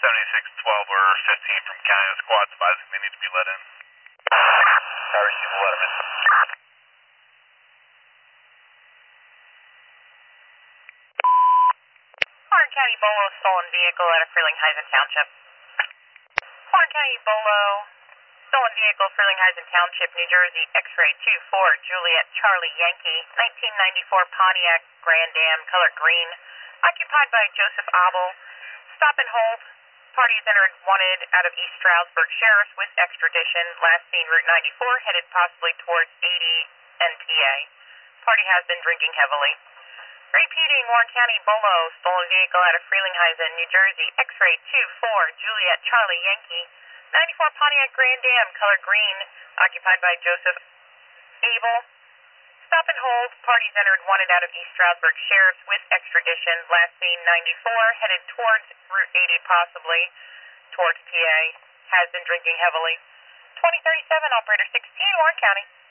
7612 or 15 from county. The squad's advising they need to be let in. I received a letter, Mr. Warren County Bolo, stolen vehicle at a Frelinghuysen Township. Warren County Bolo, stolen vehicle, Frelinghuysen Township, New Jersey, X-ray 24, Juliet Charlie Yankee, 1994 Pontiac Grand Am, color green, occupied by Joseph Abel. Stop and hold. Parties entered wanted out of East Stroudsburg Sheriff's with extradition. Last seen Route 94, headed possibly towards 80 NTA. Party has been drinking heavily. Repeating, Warren County Bolo, stolen vehicle out of Frelinghuysen, New Jersey, X-ray 24, Juliet Charlie Yankee, 94 Pontiac Grand Am, color green, occupied by Joseph Abel. Stop and hold. Parties entered wanted out of East Stroudsburg Sheriff's with extradition. Last seen 94, headed towards Route 80 possibly, towards PA. Has been drinking heavily. 2037, operator 16, Warren County.